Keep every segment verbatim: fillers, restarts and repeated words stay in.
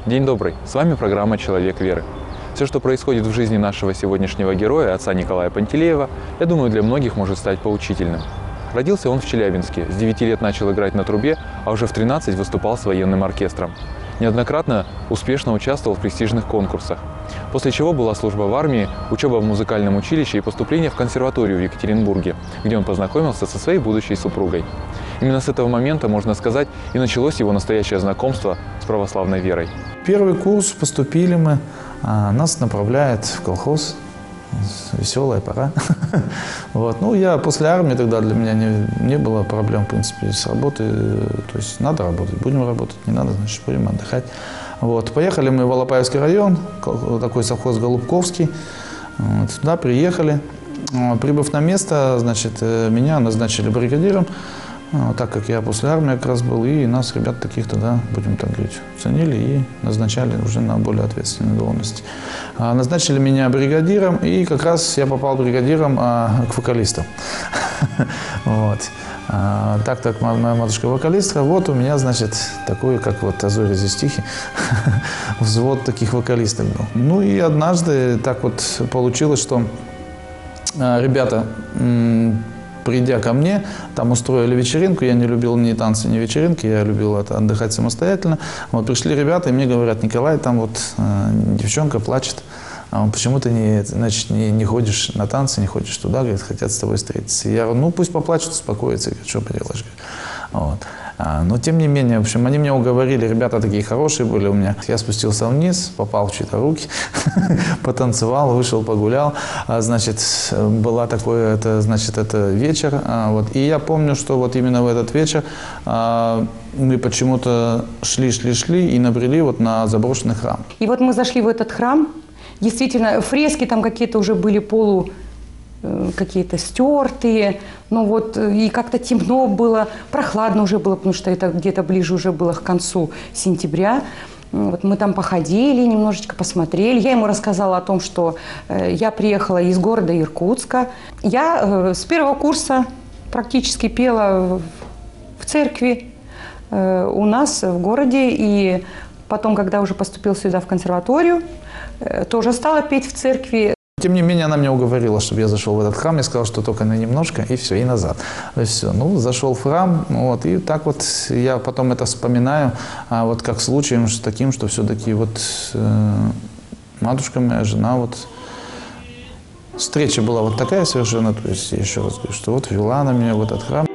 День добрый! С вами программа «Человек веры». Все, что происходит в жизни нашего сегодняшнего героя, отца Николая Пантелеева, я думаю, для многих может стать поучительным. Родился он в Челябинске, с девяти лет начал играть на трубе, а уже в тринадцать выступал с военным оркестром. Неоднократно успешно участвовал в престижных конкурсах. После чего была служба в армии, учеба в музыкальном училище и поступление в консерваторию в Екатеринбурге, где он познакомился со своей будущей супругой. Именно с этого момента, можно сказать, и началось его настоящее знакомство с православной верой. Первый курс поступили мы, а нас направляет в колхоз. Веселая пора. Вот. Ну, я после армии тогда для меня не, не было проблем, в принципе, с работой. То есть надо работать, будем работать, не надо, значит, будем отдыхать. Вот. Поехали мы в Алапаевский район, такой совхоз Голубковский. Вот. Туда приехали. Прибыв на место, значит, меня назначили бригадиром, так как я после армии как раз был, и нас, ребят, таких тогда, будем так говорить, ценили и назначали уже на более ответственные должности. Назначили меня бригадиром, и как раз я попал бригадиром а, к вокалистам. Вот. А, так как моя матушка вокалистка, вот у меня, значит, такой, как вот «Азори здесь тихи», взвод таких вокалистов был. Ну и однажды так вот получилось, что ребята, придя ко мне, там устроили вечеринку. Я не любил ни танцы, ни вечеринки, я любил это отдыхать самостоятельно. Вот пришли ребята, и мне говорят: Николай, там вот э, девчонка плачет. А почему ты не, значит, не, не ходишь на танцы, не ходишь туда, говорит, хотят с тобой встретиться. Я говорю, ну пусть поплачут, успокоятся, говорит, что поделаешь. Вот. А, но тем не менее, в общем, они меня уговорили, ребята такие хорошие были у меня. Я спустился вниз, попал в чьи-то руки, потанцевал, вышел, погулял. А, значит, была такое, это, значит, это вечер. А, вот. И я помню, что вот именно в этот вечер а, мы почему-то шли, шли, шли и набрели вот на заброшенный храм. И вот мы зашли в этот храм. Действительно, фрески там какие-то уже были полу, какие-то стертые, ну вот, и как-то темно было, прохладно уже было, потому что это где-то ближе уже было к концу сентября. Вот мы там походили, немножечко посмотрели. Я ему рассказала о том, что я приехала из города Иркутска. Я с первого курса практически пела в церкви у нас в городе, и потом, когда уже поступил сюда в консерваторию, тоже стала петь в церкви. Тем не менее, она меня уговорила, чтобы я зашел в этот храм. Я сказал, что только на немножко, и все, и назад. И все. Ну, зашел в храм, вот, и так вот я потом это вспоминаю, а вот как случаем таким, что все-таки вот э, матушка моя, жена, вот встреча была вот такая совершенно, то есть я еще раз говорю, что вот вела она меня в этот храм.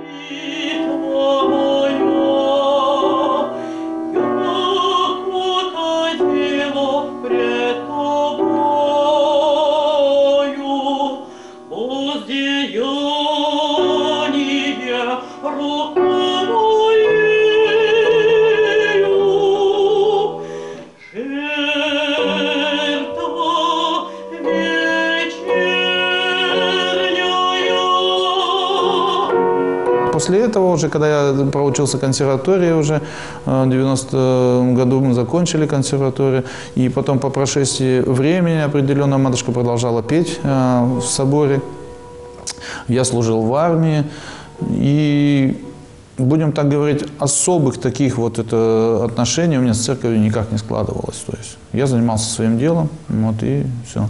После этого, уже когда я проучился в консерватории, уже в девяностом году мы закончили консерваторию, и потом по прошествии времени определенно матушка продолжала петь в соборе. Я служил в армии, и, будем так говорить, особых таких вот это отношений у меня с церковью никак не складывалось. То есть я занимался своим делом, вот и все.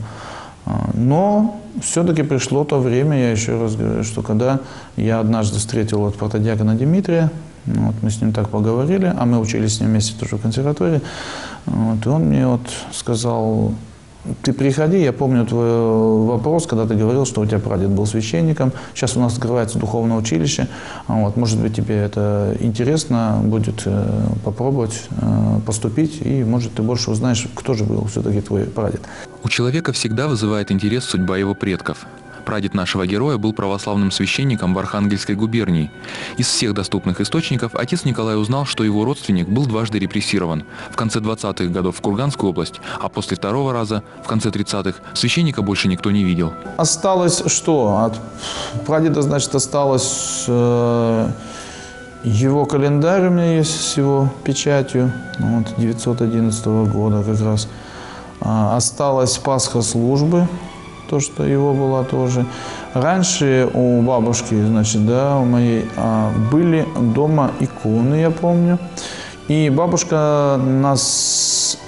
Но все-таки пришло то время, я еще раз говорю, что когда я однажды встретил вот протодиакона Дмитрия, вот мы с ним так поговорили, а мы учились с ним вместе тоже в консерватории, вот, и он мне вот сказал: ты приходи, я помню твой вопрос, когда ты говорил, что у тебя прадед был священником, сейчас у нас открывается духовное училище, вот, может быть, тебе это интересно будет э, попробовать э, поступить, и, может, ты больше узнаешь, кто же был все-таки твой прадед. У человека всегда вызывает интерес судьба его предков. Прадед нашего героя был православным священником в Архангельской губернии. Из всех доступных источников отец Николай узнал, что его родственник был дважды репрессирован. В конце двадцатых годов в Курганскую область, а после второго раза, в конце тридцатых, священника больше никто не видел. Осталось что? От прадеда, значит, осталось э, его календарь у меня есть с его печатью, вот, девятьсот одиннадцатого года как раз. А, осталась Пасха службы. То, что его была тоже. Раньше у бабушки, значит, да, у моей, а, были дома иконы, я помню. И бабушка нас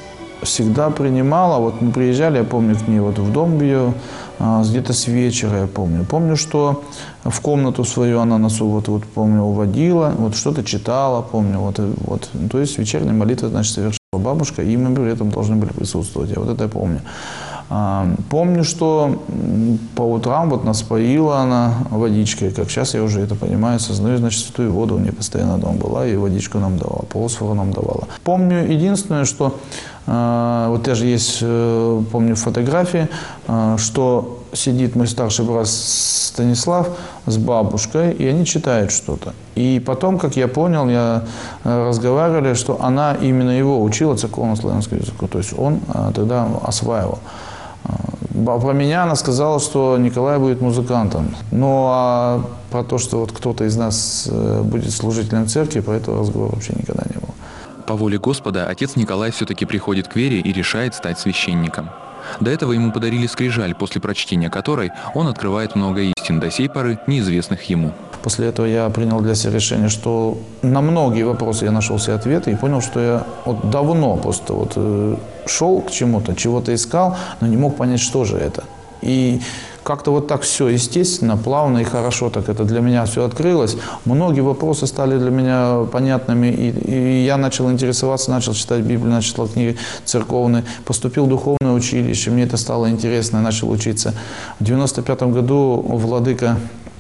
всегда принимала. Вот мы приезжали, я помню, к ней вот в дом ее, где-то с вечера, я помню. Помню, что в комнату свою она нас, вот, вот помню, уводила, вот что-то читала, помню. Вот, вот. То есть вечерняя молитва, значит, совершила бабушка, и мы при этом должны были присутствовать. Я вот это я помню. Помню, что по утрам вот нас поила она водичкой, как сейчас я уже это понимаю, сознаю, значит, святую воду у нее постоянно дома была, и водичку нам давала, полусфору нам давала. Помню единственное, что, вот даже есть, помню фотографии, что сидит мой старший брат Станислав с бабушкой, и они читают что-то. И потом, как я понял, я разговаривали, что она именно его учила церковно-славянскому языку, то есть он тогда осваивал. Про меня она сказала, что Николай будет музыкантом. Ну, а про то, что вот кто-то из нас будет служителем церкви, про это разговора вообще никогда не было. По воле Господа отец Николай все-таки приходит к вере и решает стать священником. До этого ему подарили скрижаль, после прочтения которой он открывает много истин, до сей поры неизвестных ему. После этого я принял для себя решение, что на многие вопросы я нашел себе ответы и понял, что я вот давно просто вот шел к чему-то, чего-то искал, но не мог понять, что же это. И как-то вот так все естественно, плавно и хорошо так это для меня все открылось. Многие вопросы стали для меня понятными, и, и я начал интересоваться, начал читать Библию, начал читать книги церковные, поступил в духовное училище, мне это стало интересно, я начал учиться. В девяносто пятом году владыка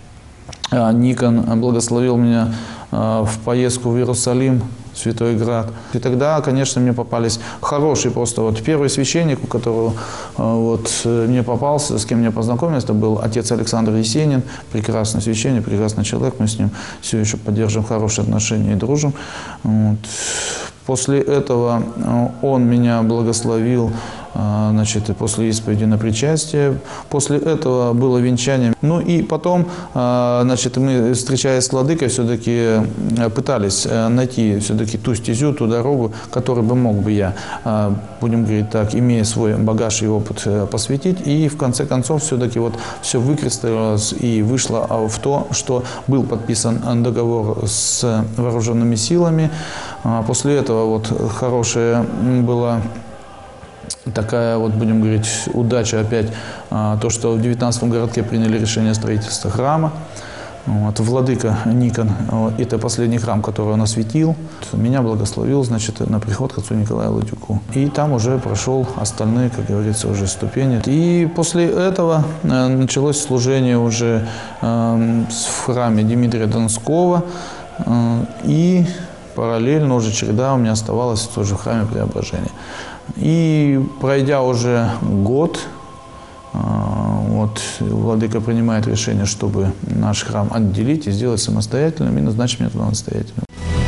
Никон благословил меня в поездку в Иерусалим, Святой Град. И тогда, конечно, мне попались хорошие просто. Вот первый священник, у которого вот, мне попался, с кем я познакомился, это был отец Александр Есенин, прекрасный священник, прекрасный человек. Мы с ним все еще поддерживаем хорошие отношения и дружим. Вот. После этого он меня благословил, значит, после исповеди на причастие. После этого было венчание. Ну и потом, значит, мы, встречаясь с владыкой, все-таки пытались найти все-таки ту стезю, ту дорогу, которой бы мог бы я, будем говорить так, имея свой багаж и опыт, посвятить. И в конце концов все-таки вот все выкристаллизовалось и вышло в то, что был подписан договор с вооруженными силами. После этого вот хорошая была такая, вот будем говорить, удача опять, то, что в девятнадцатом городке приняли решение о строительстве храма. Вот, владыка Никон, это последний храм, который он осветил, меня благословил, значит, на приход к отцу Николаю Ладюку. И там уже прошел остальные, как говорится, уже ступени. И после этого началось служение уже в храме Дмитрия Донского, и параллельно уже череда у меня оставалась тоже в храме Преображения. И пройдя уже год, вот, владыка принимает решение, чтобы наш храм отделить и сделать самостоятельным, и назначить меня туда настоятельным.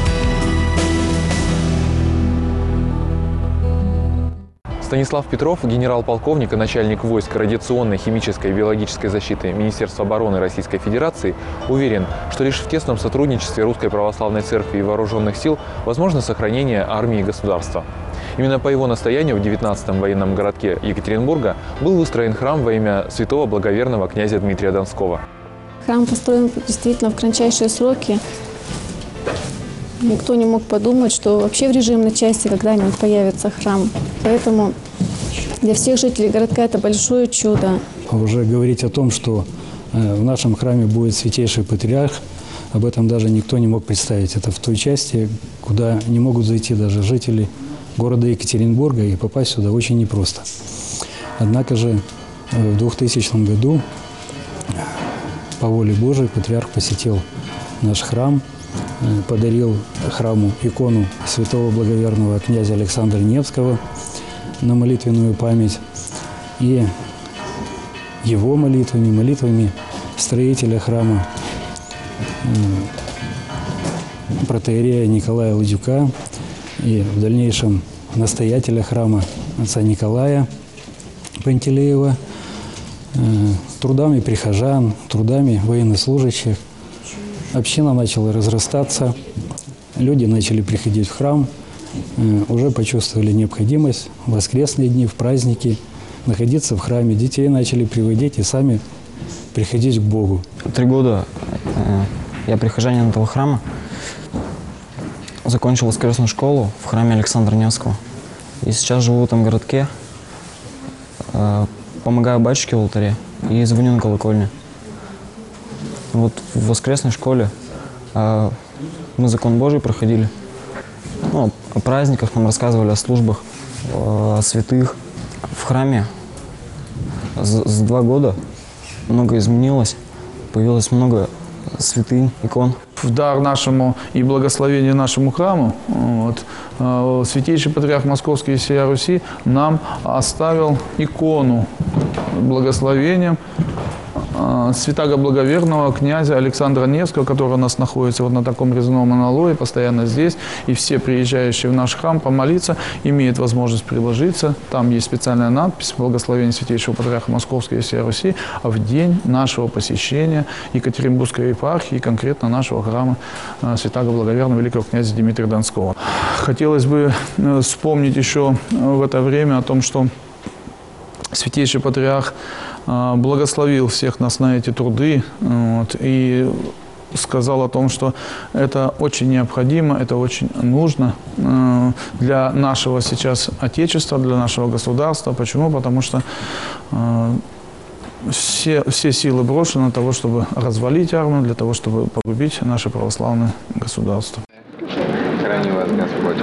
Станислав Петров, генерал-полковник и начальник войск радиационной, химической и биологической защиты Министерства обороны Российской Федерации, уверен, что лишь в тесном сотрудничестве Русской Православной Церкви и Вооруженных сил возможно сохранение армии и государства. Именно по его настоянию в девятнадцатом военном городке Екатеринбурга был выстроен храм во имя святого благоверного князя Дмитрия Донского. Храм построен действительно в кратчайшие сроки. Никто не мог подумать, что вообще в режимной части когда-нибудь появится храм. Поэтому для всех жителей городка это большое чудо. Уже говорить о том, что в нашем храме будет святейший патриарх, об этом даже никто не мог представить. Это в той части, куда не могут зайти даже жители города Екатеринбурга, и попасть сюда очень непросто. Однако же в двухтысячном году по воле Божией патриарх посетил наш храм, подарил храму икону святого благоверного князя Александра Невского на молитвенную память. И его молитвами, молитвами строителя храма, протоиерея Николая Ладюка, и в дальнейшем настоятеля храма отца Николая Пантелеева, трудами прихожан, трудами военнослужащих община начала разрастаться, люди начали приходить в храм, уже почувствовали необходимость в воскресные дни, в праздники находиться в храме. Детей начали приводить и сами приходить к Богу. Три года я прихожанин этого храма. Закончил воскресную школу в храме Александра Невского. И сейчас живу в этом городке, э, помогаю батюшке в алтаре и звоню на колокольне. Вот в воскресной школе э, мы закон Божий проходили. Ну, о праздниках нам рассказывали, о службах, о святых. В храме за, за два года много изменилось, появилось много святынь, икон. В дар нашему и благословение нашему храму вот, э, святейший патриарх Московский и всея Руси нам оставил икону благословением э, святаго благоверного князя Александра Невского, который у нас находится вот на таком резном аналое, постоянно здесь. И все приезжающие в наш храм помолиться имеют возможность приложиться. Там есть специальная надпись «Благословение святейшего патриарха Московской и всея Руси», а в день нашего посещения Екатеринбургской епархии, конкретно нашего храма э, святаго благоверного великого князя Дмитрия Донского. Хотелось бы э, вспомнить еще в это время о том, что святейший патриарх э, благословил всех нас на эти труды вот, и сказал о том, что это очень необходимо, это очень нужно э, для нашего сейчас Отечества, для нашего государства. Почему? Потому что э, все, все силы брошены на того, чтобы развалить армию, для того, чтобы погубить наше православное государство. Храни вас Господь.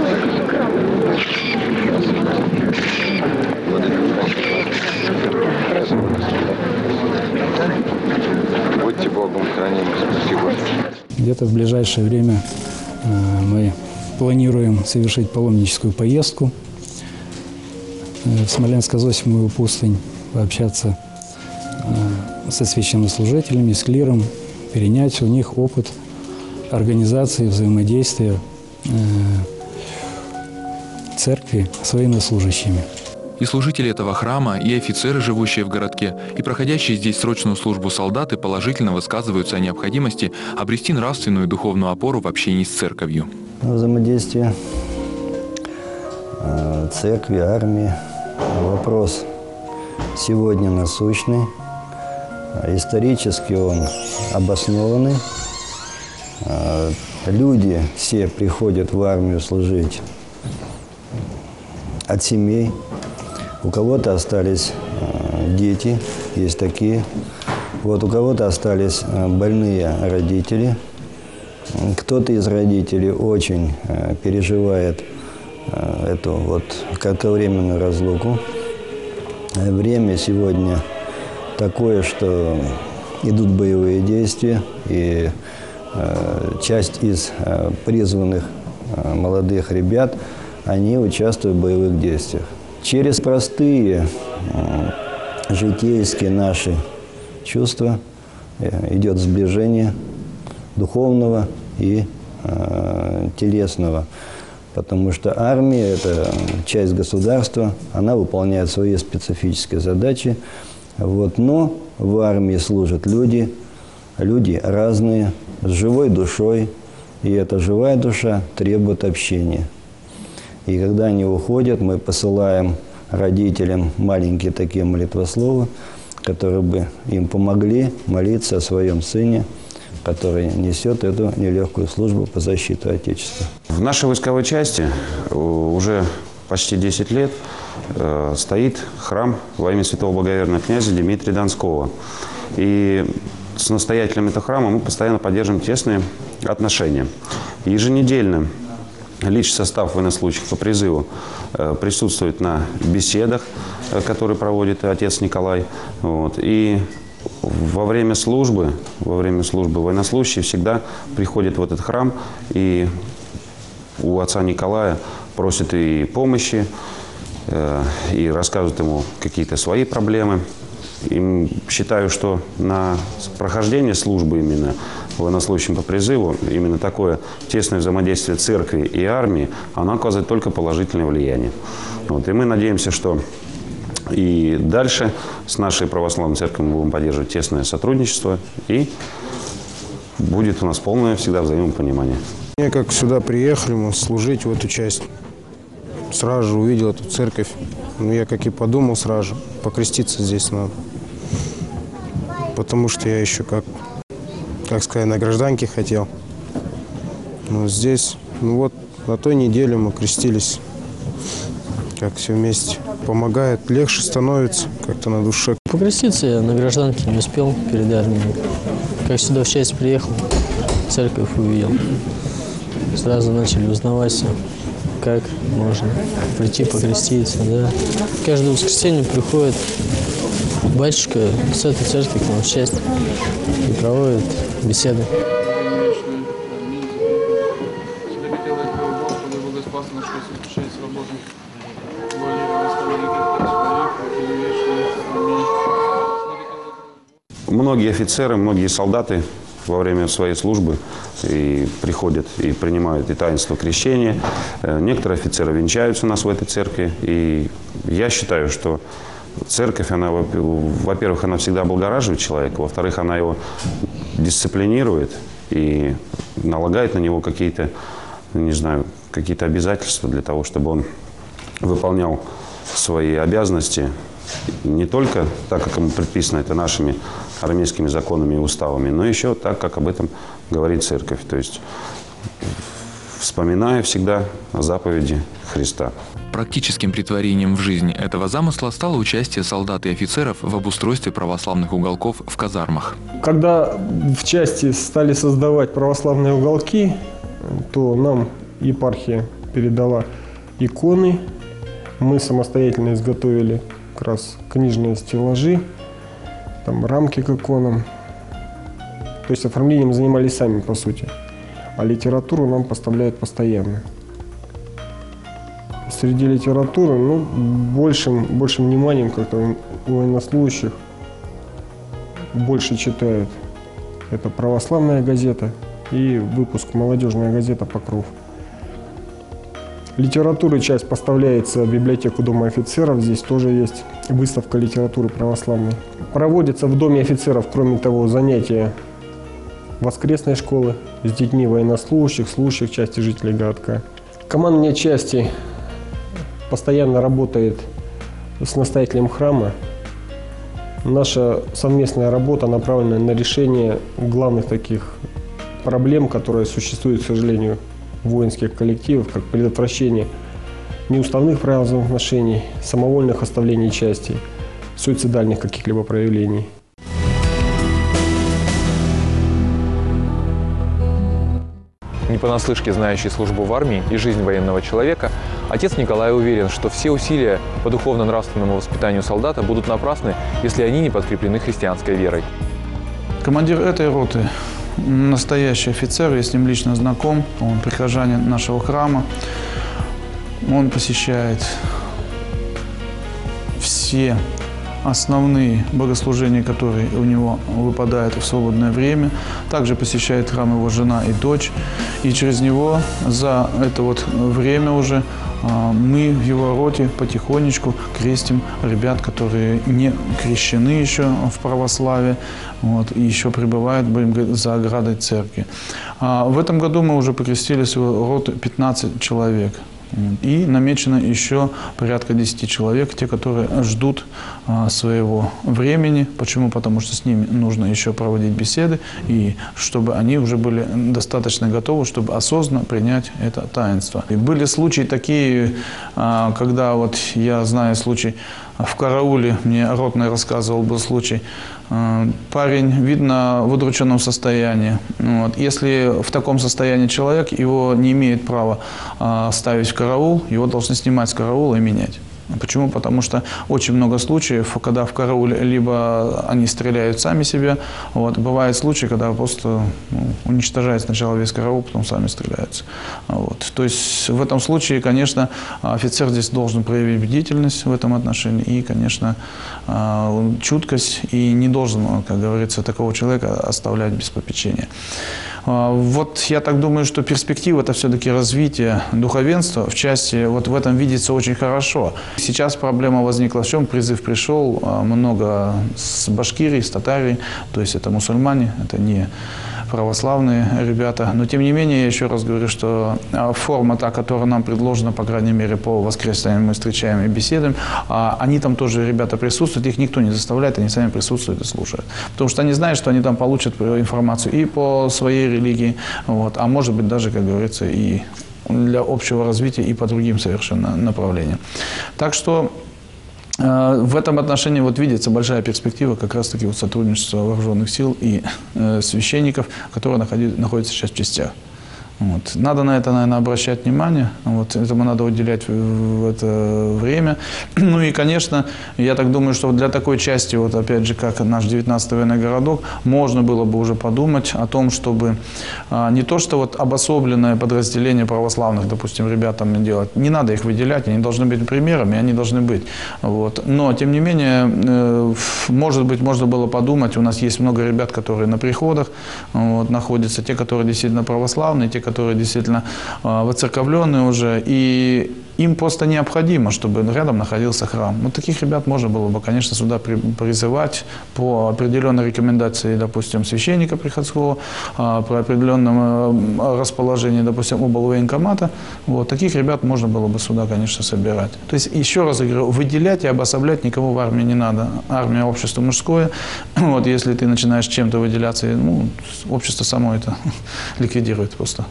Будьте Богом хранимы. Спасибо. Где-то в ближайшее время э, мы планируем совершить паломническую поездку э, в Смоленско-Зосимовую пустынь, пообщаться э, со священнослужителями, с клиром, перенять у них опыт организации взаимодействия э, церкви с военнослужащими. И служители этого храма, и офицеры, живущие в городке, и проходящие здесь срочную службу солдаты положительно высказываются о необходимости обрести нравственную и духовную опору в общении с церковью. Взаимодействие э, церкви, армии. Вопрос сегодня насущный. Исторически он обоснованный. Э, люди все приходят в армию служить от семей. У кого-то остались э, дети, есть такие. Вот у кого-то остались э, больные родители. Кто-то из родителей очень э, переживает э, эту вот кратковременную разлуку. Время сегодня такое, что идут боевые действия, и э, часть из э, призванных э, молодых ребят, они участвуют в боевых действиях. Через простые э, житейские наши чувства э, идет сближение духовного и э, телесного. Потому что армия – это часть государства, она выполняет свои специфические задачи. Вот. Но в армии служат люди, люди разные, с живой душой, и эта живая душа требует общения. И когда они уходят, мы посылаем родителям маленькие такие молитвословы, которые бы им помогли молиться о своем сыне, который несет эту нелегкую службу по защите Отечества. В нашей войсковой части уже почти десять лет стоит храм во имя святого благоверного князя Дмитрия Донского. И с настоятелем этого храма мы постоянно поддерживаем тесные отношения. Еженедельно личный состав военнослужащих по призыву присутствует на беседах, которые проводит отец Николай. Вот. И во время службы, во время службы военнослужащие всегда приходят в этот храм и у отца Николая просят и помощи, и рассказывают ему какие-то свои проблемы. И считаю, что на прохождение службы именно военнослужащим по призыву, именно такое тесное взаимодействие церкви и армии, оно оказывает только положительное влияние. Вот. И мы надеемся, что и дальше с нашей православной церковью мы будем поддерживать тесное сотрудничество, и будет у нас полное всегда взаимопонимание. Я как сюда приехали, мы служить в эту часть, сразу же увидел эту церковь. Ну, я как и подумал сразу же, покреститься здесь надо. Потому что я еще, как, как сказать, на гражданке хотел. Но здесь, ну вот, на той неделе мы крестились. как все вместе помогает, легче становится как-то на душе. Покреститься я на гражданке не успел перед армией. Как сюда в часть приехал, церковь увидел. Сразу начали узнавать все, как можно прийти покреститься. Да. Каждое воскресенье приходит батюшка с этой церкви к нам в часть и проводит беседы. Многие офицеры, многие солдаты во время своей службы и приходят и принимают и таинство крещения. Некоторые офицеры венчаются у нас в этой церкви. И я считаю, что церковь, она, во-первых, она всегда облагораживает человека, во-вторых, она его дисциплинирует и налагает на него какие-то, не знаю, какие-то обязательства для того, чтобы он выполнял свои обязанности не только так, как ему предписано это нашими армейскими законами и уставами, но еще так, как об этом говорит церковь. То есть вспоминая всегда о заповеди Христа. Практическим претворением в жизнь этого замысла стало участие солдат и офицеров в обустройстве православных уголков в казармах. Когда в части стали создавать православные уголки, то нам епархия передала иконы. Мы самостоятельно изготовили как раз книжные стеллажи, там рамки к иконам. То есть оформлением занимались сами, по сути. А литературу нам поставляют постоянно. Среди литературы, ну, большим, большим вниманием как-то у военнослужащих больше читают. Это православная газета и выпуск «Молодежная газета «Покров». Литературы часть поставляется в библиотеку Дома офицеров. Здесь тоже есть выставка литературы православной. Проводятся в Доме офицеров, кроме того, занятия воскресной школы с детьми военнослужащих, служащих части жителей городка. Командная части постоянно работает с настоятелем храма. Наша совместная работа направлена на решение главных таких проблем, которые существуют, к сожалению, воинских коллективов, как предотвращение неуставных правил взаимоотношений, самовольных оставлений частей, суицидальных каких-либо проявлений. Не понаслышке знающий службу в армии и жизнь военного человека, отец Николай уверен, что все усилия по духовно-нравственному воспитанию солдата будут напрасны, если они не подкреплены христианской верой. Командир этой роты – настоящий офицер, я с ним лично знаком, он прихожанин нашего храма. Он посещает все основные богослужения, которые у него выпадают в свободное время. Также посещает храм его жена и дочь. И через него за это вот время уже мы в его роте потихонечку крестим ребят, которые не крещены еще в православии, вот, и еще пребывают, будем говорить, за оградой церкви. А в этом году мы уже покрестили с его роты пятнадцать человек. И намечено еще порядка десяти человек, те, которые ждут а, своего времени. Почему? Потому что с ними нужно еще проводить беседы, и чтобы они уже были достаточно готовы, чтобы осознанно принять это таинство. И были случаи такие, а, когда вот я знаю случай в карауле, мне ротный рассказывал, был случай, парень, видно, в удрученном состоянии. Вот. Если в таком состоянии человек, его не имеет права ставить в караул, его должны снимать с караула и менять. Почему? Потому что очень много случаев, когда в карауле либо они стреляют сами себя, вот, бывают случаи, когда просто ну, уничтожают сначала весь караул, потом сами стреляются. Вот. То есть в этом случае, конечно, офицер здесь должен проявить бдительность в этом отношении и, конечно, чуткость, и не должен, как говорится, такого человека оставлять без попечения. Вот я так думаю, что перспектива – это все-таки развитие духовенства в части, вот в этом видится очень хорошо. Сейчас проблема возникла в чем? Призыв пришел, много с Башкирии, с Татарии, то есть это мусульмане, это не православные ребята. Но тем не менее, я еще раз говорю, что форма та, которая нам предложена, по крайней мере, по воскресным мы встречаем и беседуем, они там тоже, ребята, присутствуют, их никто не заставляет, они сами присутствуют и слушают. Потому что они знают, что они там получат информацию и по своей религии, вот, а может быть даже, как говорится, и для общего развития и по другим совершенно направлениям. Так что э, в этом отношении вот видится большая перспектива как раз-таки вот сотрудничества вооруженных сил и э, священников, которые находи, находятся сейчас в частях. Вот. Надо на это, наверное, обращать внимание, вот, этому надо уделять в, в это время. Ну и, конечно, я так думаю, что для такой части, вот опять же, как наш девятнадцатый военный городок, можно было бы уже подумать о том, чтобы а, не то, что вот обособленное подразделение православных, допустим, ребятам делать, не надо их выделять, они должны быть примерами, они должны быть. Вот. Но, тем не менее, э, может быть, можно было подумать, у нас есть много ребят, которые на приходах вот, находятся, те, которые действительно православные, те, которые действительно э, воцерковленные уже, и им просто необходимо, чтобы рядом находился храм. Вот таких ребят можно было бы, конечно, сюда при, призывать по определенной рекомендации, допустим, священника приходского, э, по определенному э, расположению, допустим, обл. Военкомата. Вот, таких ребят можно было бы сюда, конечно, собирать. То есть, еще раз говорю, выделять и обособлять никого в армии не надо. Армия – общество мужское. Вот, если ты начинаешь чем-то выделяться, ну, общество само это ликвидирует просто.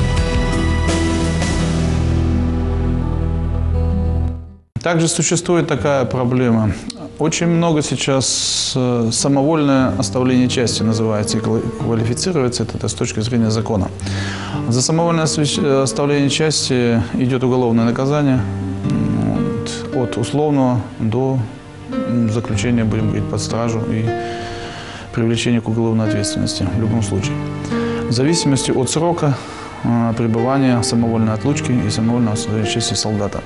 Также существует такая проблема. Очень много сейчас самовольное оставление части называется и квалифицируется это с точки зрения закона. За самовольное оставление части идет уголовное наказание от условного до заключения, будем говорить, под стражу и привлечения к уголовной ответственности в любом случае. В зависимости от срока пребывания самовольной отлучки и самовольного оставления части солдата.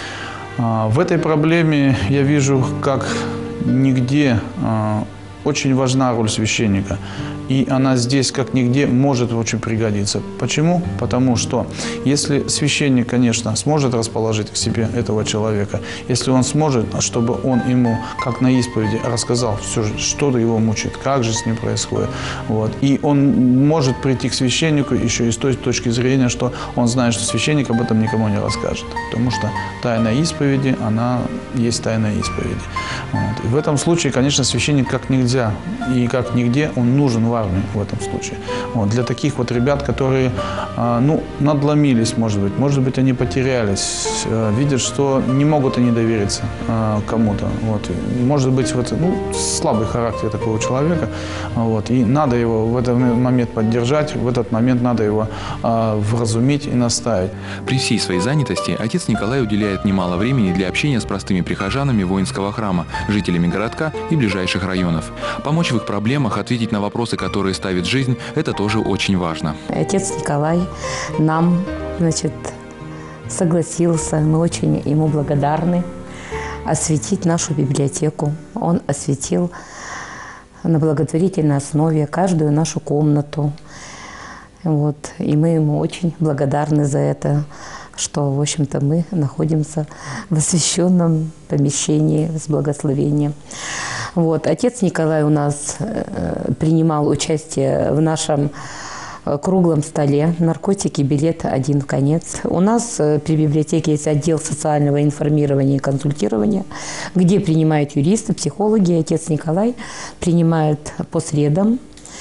В этой проблеме я вижу, как нигде очень важна роль священника. И она здесь, как нигде, может очень пригодиться. Почему? Потому что если священник, конечно, сможет расположить к себе этого человека, если он сможет, чтобы он ему, как на исповеди, рассказал все, что его мучает, как же с ним происходит. Вот. И он может прийти к священнику еще и с той точки зрения, что он знает, что священник об этом никому не расскажет. Потому что тайна исповеди, она есть тайна исповеди. Вот. И в этом случае, конечно, священник как нельзя и как нигде он нужен в армии в этом случае. Вот. Для таких вот ребят, которые ну, надломились, может быть, может быть, они потерялись, видят, что не могут они довериться кому-то. Вот. Может быть, вот, ну, слабый характер такого человека, вот. И надо его в этот момент поддержать, в этот момент надо его вразумить и наставить. При всей своей занятости отец Николай уделяет немало времени для общения с простыми прихожанами воинского храма, жителями городка и ближайших районов. Помочь в их проблемах, ответить на вопросы, которые ставит жизнь, это тоже очень важно. Отец Николай нам, значит, согласился, мы очень ему благодарны, осветить нашу библиотеку. Он осветил на благотворительной основе каждую нашу комнату. Вот. И мы ему очень благодарны за это, что, в общем-то, мы находимся в освященном помещении с благословением. Вот. Отец Николай у нас э, принимал участие в нашем э, круглом столе «Наркотики. Билет один в конец». У нас э, при библиотеке есть отдел социального информирования и консультирования, где принимают юристы, психологи. Отец Николай принимает по средам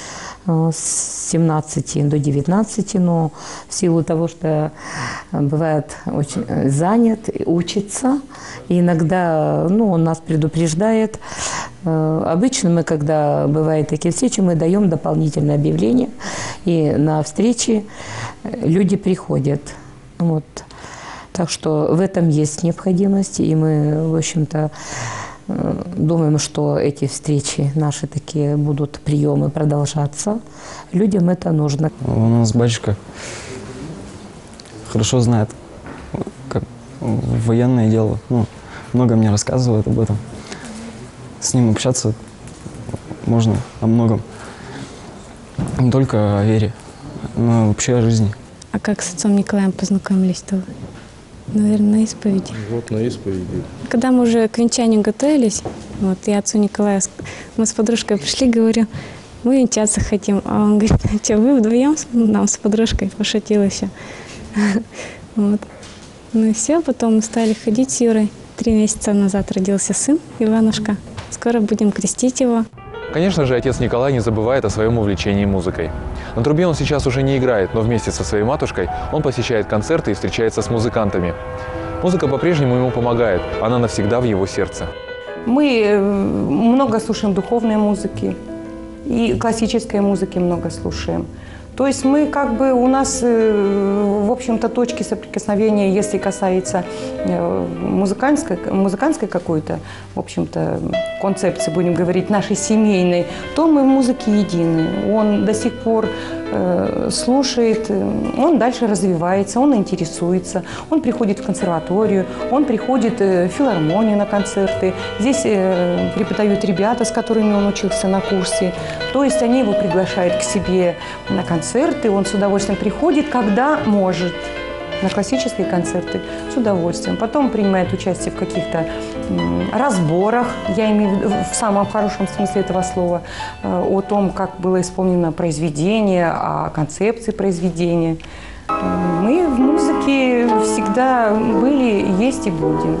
с семнадцати до девятнадцати, но в силу того, что бывает очень занят, учится, и иногда, ну, он нас предупреждает. Обычно мы, когда бывают такие встречи, мы даем дополнительное объявление, и на встречи люди приходят. Вот. Так что в этом есть необходимость, и мы, в общем-то, думаем, что эти встречи наши такие будут, приемы продолжаться. Людям это нужно. У нас батюшка хорошо знает, как военное дело. Ну, много мне рассказывает об этом. С ним общаться можно о многом. Не только о вере, но вообще о жизни. А как с отцом Николаем познакомились-то вы? Наверное, на исповеди. Вот на исповеди. Когда мы уже к венчанию готовились, вот, я отцу Николаю, мы с подружкой пришли, говорю, мы венчаться хотим. А он говорит, а что, вы вдвоем нам с подружкой? Пошутил еще. Вот. Ну и все, потом мы стали ходить с Юрой. Три месяца назад родился сын Иванушка. Скоро будем крестить его. Конечно же, отец Николай не забывает о своем увлечении музыкой. На трубе он сейчас уже не играет, но вместе со своей матушкой он посещает концерты и встречается с музыкантами. Музыка по-прежнему ему помогает, она навсегда в его сердце. Мы много слушаем духовной музыки и классической музыки много слушаем. То есть мы как бы, у нас, в общем-то, точки соприкосновения, если касается музыкантской, музыкантской какой-то, в общем-то, концепции, будем говорить, нашей семейной, то мы в музыке едины. Он до сих пор э, слушает, он дальше развивается, он интересуется, он приходит в консерваторию, он приходит в филармонию на концерты. Здесь э, преподают ребята, с которыми он учился на курсе. То есть они его приглашают к себе на концерты. Концерты, он с удовольствием приходит, когда может, на классические концерты с удовольствием. Потом принимает участие в каких-то разборах, я имею в виду в самом хорошем смысле этого слова, о том, как было исполнено произведение, о концепции произведения. Мы в музыке всегда были, есть и будем.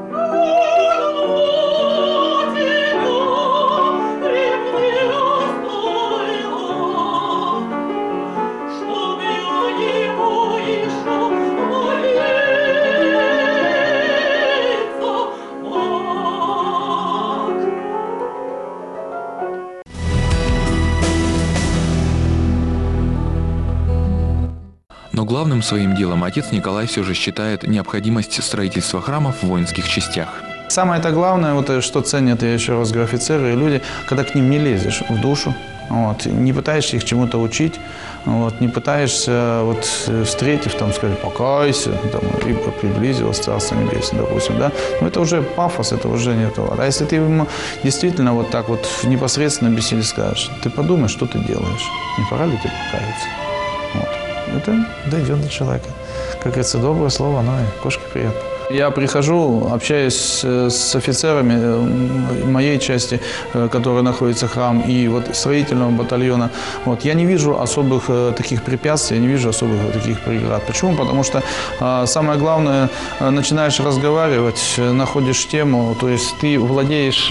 Но главным своим делом отец Николай все же считает необходимость строительства храмов в воинских частях. Самое-то главное, вот, что ценят, я еще раз говорю, офицеры и люди, когда к ним не лезешь в душу, вот, не пытаешься их чему-то учить, вот, не пытаешься, вот, встретив, там, сказать, покайся, там, ибо приблизилось Царство Небесное, допустим, да, но это уже пафос, это уже не то. А если ты ему действительно вот так вот непосредственно в беседе скажешь, ты подумай, что ты делаешь, не пора ли тебе покаяться? Вот. Это дойдет до человека. Как говорится, доброе слово, оно и кошке приятно. Я прихожу, общаюсь с офицерами моей части, которая находится храм, и вот строительного батальона. Вот, я не вижу особых таких препятствий, я не вижу особых таких преград. Почему? Потому что самое главное, начинаешь разговаривать, находишь тему, то есть ты владеешь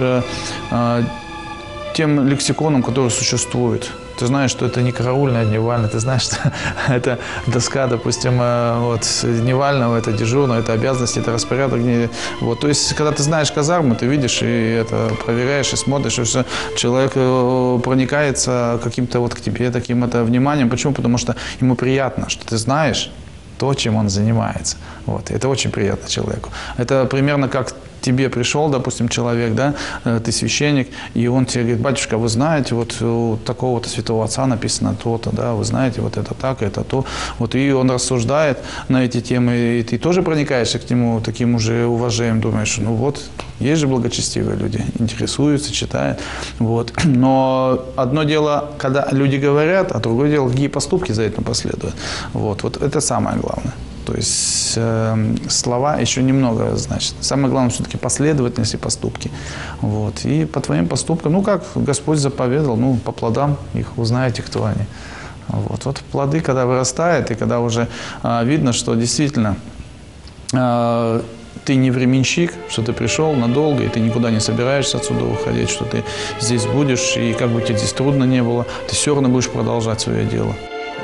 тем лексиконом, который существует. Ты знаешь, что это не караульная, дневальная, ты знаешь, что это доска, допустим, вот, дневального, это дежурного, это обязанности, это распорядок. Вот, то есть, когда ты знаешь казарму, ты видишь и это проверяешь, и смотришь, и все, человек проникается каким-то вот к тебе таким это вниманием. Почему? Потому что ему приятно, что ты знаешь то, чем он занимается. Вот, это очень приятно человеку. Это примерно как тебе пришел, допустим, человек, да, ты священник, и он тебе говорит: батюшка, вы знаете, вот у такого-то святого отца написано то-то, да, вы знаете, вот это так, это то. Вот, и он рассуждает на эти темы, и ты тоже проникаешься к нему таким уже уважением, думаешь, ну вот, есть же благочестивые люди, интересуются, читают. Вот. Но одно дело, когда люди говорят, а другое дело, какие поступки за этим последуют. Вот, вот это самое главное. То есть э, слова еще немного значит. Самое главное все-таки последовательность и поступки. Вот. И по твоим поступкам, ну как Господь заповедал, ну по плодам их узнаете, кто они. Вот, вот плоды, когда вырастают, и когда уже э, видно, что действительно э, ты не временщик, что ты пришел надолго, и ты никуда не собираешься отсюда уходить, что ты здесь будешь, и как бы тебе здесь трудно не было, ты все равно будешь продолжать свое дело.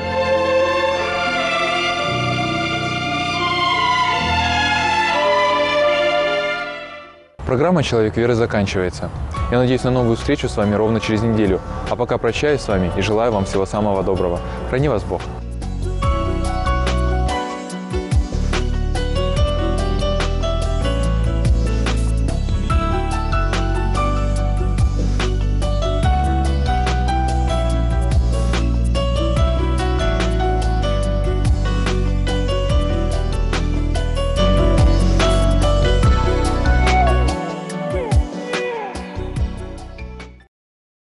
Программа «Человек веры» заканчивается. Я надеюсь на новую встречу с вами ровно через неделю. А пока прощаюсь с вами и желаю вам всего самого доброго. Храни вас Бог!